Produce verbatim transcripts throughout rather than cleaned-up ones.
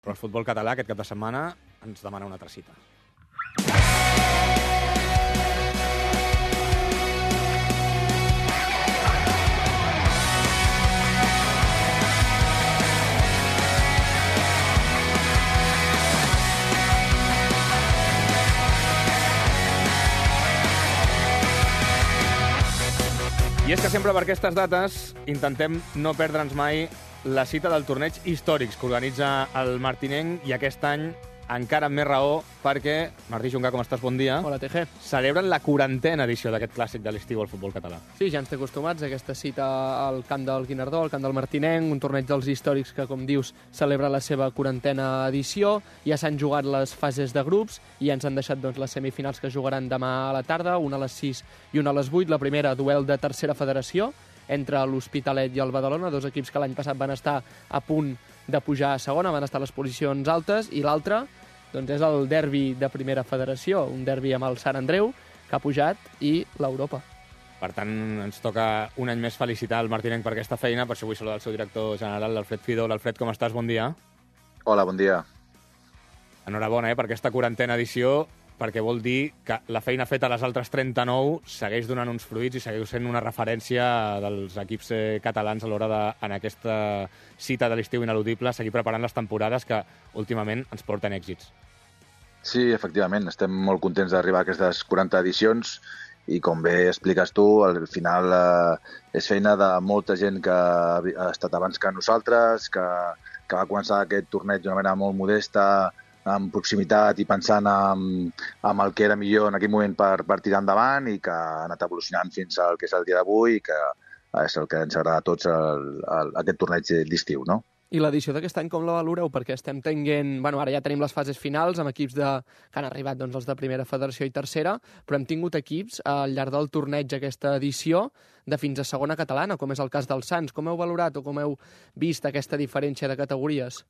Però el futbol català aquest cap de setmana ens demana una altra cita. I és que sempre per aquestes dates intentem no perdre'ns mai la cita del torneig històrics que organitza el Martinenc, i aquest any encara amb més raó perquè, Martí Juncà, com estàs? Bon dia. Hola, T G. Celebren la quarantena edició d'aquest clàssic de l'estiu al futbol català. Sí, ja ens té acostumats a aquesta cita al camp del Guinardó, al camp del Martinenc, un torneig dels històrics que, com dius, celebra la seva quarantena edició. Ja s'han jugat les fases de grups i ens han deixat doncs, les semifinals que jugaran demà a la tarda, una a les sis i una a les vuit. La primera, duel de tercera federació, entre l'Hospitalet i el Badalona, dos equips que l'any passat van estar a punt de pujar a segona, van estar a les posicions altes, i l'altre doncs, és el derbi de primera federació, un derbi amb el Sant Andreu, que ha pujat, i l'Europa. Per tant, ens toca un any més felicitar el Martinenc per aquesta feina. Per això vull saludar el seu director general, l'Alfred Fido. L'Alfred, com estàs? Bon dia. Hola, bon dia. Enhorabona eh, per aquesta quarantena edició, perquè vol dir que la feina feta a les altres trenta-nou segueix donant uns fruits i segueix sent una referència dels equips catalans a l'hora de, en aquesta cita de l'estiu ineludible, seguir preparant les temporades que últimament ens porten èxits. Sí, efectivament, estem molt contents d'arribar a aquestes quaranta edicions i, com bé expliques tu, al final eh, és feina de molta gent que ha estat abans que nosaltres, que, que va començar aquest torneig d'una manera molt modesta, amb proximitat i pensant en, en el que era millor en aquell moment per, per tirar endavant, i que ha anat evolucionant fins al que és el dia d'avui, i que és el que ens agrada a tots el, el, aquest torneig d'estiu, no? I l'edició d'aquest any com la valoreu? Perquè estem tenint... Bueno, ara ja tenim les fases finals amb equips de, que han arribat doncs, els de primera federació i tercera, però hem tingut equips al llarg del torneig aquesta edició de fins a segona catalana, com és el cas dels Sants. Com heu valorat o com heu vist aquesta diferència de categories?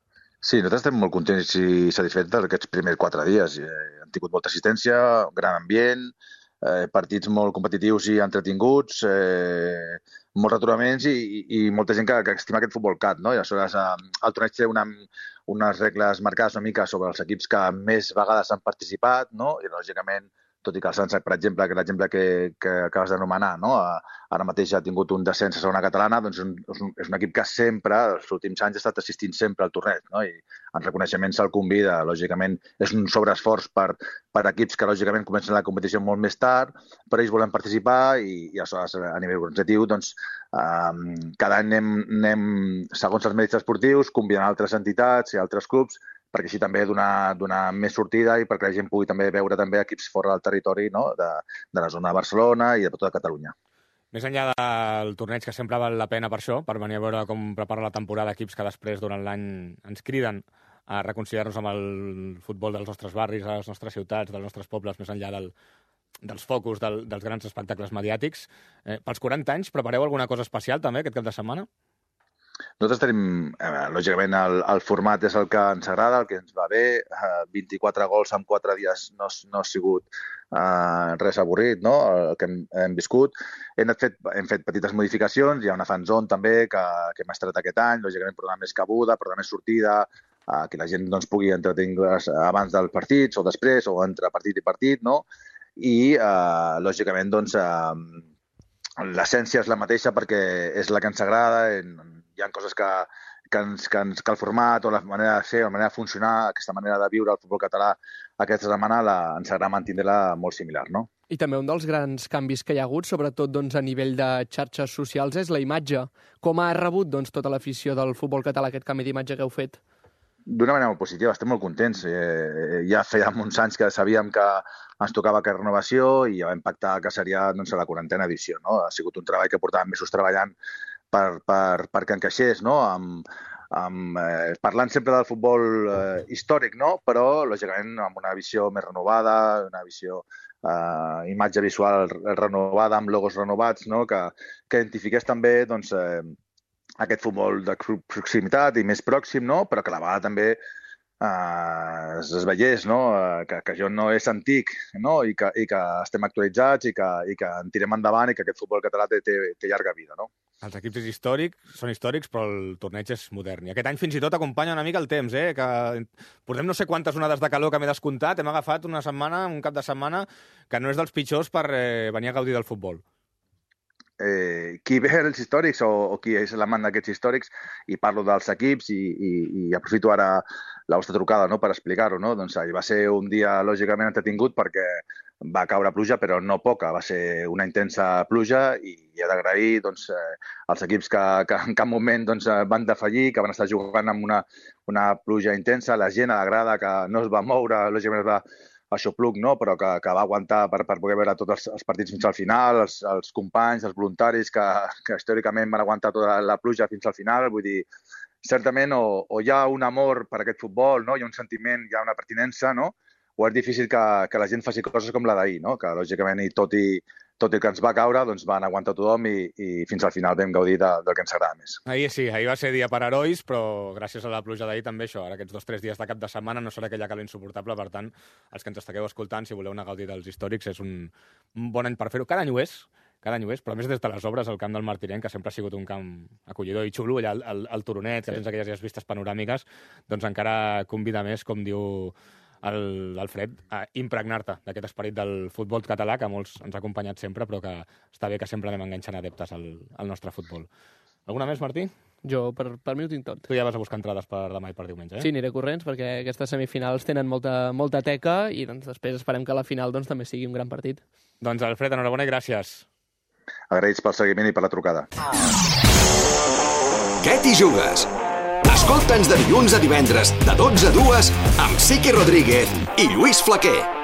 Sí, nosaltres estem molt contents i satisfets d'aquests primers quatre dies. Eh, han tingut molta assistència, gran ambient, eh, partits molt competitius i entretinguts, eh, molts retrobaments i, i, i molta gent que, que estima aquest futbol cat, no? I aleshores eh, el torneig té una, unes regles marcades una mica sobre els equips que més vegades han participat, no? I lògicament, tot i que el Sants, per exemple, que l'exemple que, que acabes d'anomenar, no? Ara mateix ha tingut un descens a segona catalana, doncs és un, és un equip que sempre, els últims anys, ha estat assistint sempre al torneig, no? I en reconeixement se'l convida. Lògicament, és un sobreesforç per, per equips que, lògicament, comencen la competició molt més tard, però ells volen participar i, i aleshores, a nivell organitzatiu, doncs, um, cada any anem, anem, segons els mèrits esportius, convidant altres entitats i altres clubs, perquè així també donar, donar més sortida i perquè la gent pugui també veure també equips fora del territori, no? de, de la zona de Barcelona i de tota Catalunya. Més enllà del torneig, que sempre val la pena per això, per venir a veure com prepara la temporada equips que després, durant l'any, ens criden a reconciliar-nos amb el futbol dels nostres barris, de les nostres ciutats, dels nostres pobles, més enllà del, dels focus del, dels grans espectacles mediàtics. Eh, pels quaranta anys, prepareu alguna cosa especial també aquest cap de setmana? Nosaltres tenim, eh, lògicament, el, el format és el que ens agrada, el que ens va bé. Eh, vint-i-quatre gols en quatre dies no, no ha sigut eh, res avorrit, no?, el que hem, hem viscut. Hem fet, hem fet petites modificacions, hi ha una fanzone també que, que hem estrenat aquest any, lògicament per donar més cabuda, per donar més sortida, eh, que la gent doncs, pugui entretenir abans dels partits o després o entre partit i partit, no? I, eh, lògicament, doncs, eh, l'essència és la mateixa perquè és la que ens agrada. Hi ha coses que, que, ens, que, ens, que el format o la manera de ser, la manera de funcionar, aquesta manera de viure el futbol català aquesta setmana la, ens agrada mantenir-la molt similar, no? I també un dels grans canvis que hi ha hagut, sobretot doncs, a nivell de xarxes socials, és la imatge. Com ha rebut doncs, tota l'afició del futbol català aquest canvi d'imatge que heu fet? D'una manera molt positiva, estem molt contents. Eh, ja fèiem uns anys que sabíem que ens tocava aquesta renovació i ja vam pactar que seria doncs, la quarantena edició, no? Ha sigut un treball que portàvem mesos treballant per, per, perquè encaixés, no? Amb, amb, eh, parlant sempre del futbol eh, històric, no? Però, lògicament, amb una visió més renovada, una visió, eh, imatge visual renovada, amb logos renovats, no? Que, que identifiqués també doncs, eh, aquest futbol de proximitat i més pròxim, no? Però que a la vegada també eh, es, es veiés, no? que, que això no és antic, no? I, que, i que estem actualitzats i que, i que en tirem endavant i que aquest futbol català té, té, té llarga vida, no? Els equips històrics són històrics, però el torneig és modern. I aquest any fins i tot acompanya una mica el temps, eh? Que portem no sé quantes onades de calor que m'he descomptat, hem agafat una setmana, un cap de setmana, que no és dels pitjors per eh, venir a gaudir del futbol. Eh, qui ve els històrics o, o qui és l'amant d'aquests històrics, i parlo dels equips i, i, i aprofito ara la vostra trucada, no?, per explicar-ho, no? Doncs ahir va ser un dia lògicament entretingut perquè va caure pluja, però no poca, va ser una intensa pluja i he d'agrair doncs, eh, als equips que, que en cap moment doncs, van defallir, que van estar jugant amb una, una pluja intensa, la gent a la grada que no es va moure, lògicament es va aixopluc, no? Però que, que va aguantar per, per poder veure tots els, els partits fins al final, els, els companys, els voluntaris que, que històricament van aguantar tota la pluja fins al final. Vull dir, certament o, o hi ha un amor per aquest futbol, no? Hi ha un sentiment, hi ha una pertinença, no? O és difícil que, que la gent faci coses com la d'ahir, no? Que lògicament i tot i tot i que ens va caure, doncs van aguantar tothom i, i fins al final vam gaudir de, del que ens agrada més. Ahir sí, ahir va ser dia per herois, però gràcies a la pluja d'ahir també això, ara aquests dos o tres dies de cap de setmana no serà aquella calor insuportable, per tant, els que ens estigueu escoltant, si voleu anar a gaudir dels històrics, és un, un bon any per fer-ho. Cada any ho és, cada any ho és, però a més des de les obres el camp del Martinenc, que sempre ha sigut un camp acollidor i xulo, allà al, al, al Turonet, que sí. Tens aquelles vistes panoràmiques, doncs encara convida més, com diu l'Alfred, a impregnar-te d'aquest esperit del futbol català, que molts ens ha acompanyat sempre, però que està bé que sempre anem enganxant adeptes al, al nostre futbol. Alguna més, Martí? Jo, per, per mi ho tinc tot. Tu ja vas a buscar entrades per demà i per diumenge, eh? Sí, aniré corrents, perquè aquestes semifinals tenen molta, molta teca i doncs, després esperem que la final doncs, també sigui un gran partit. Doncs, Alfred, enhorabona i gràcies. Agraïts pel seguiment i per la trucada. Què t'hi jugues? Escolta'ns de dilluns a divendres, de dotze a dues, amb Siqui Rodríguez i Lluís Flaquer.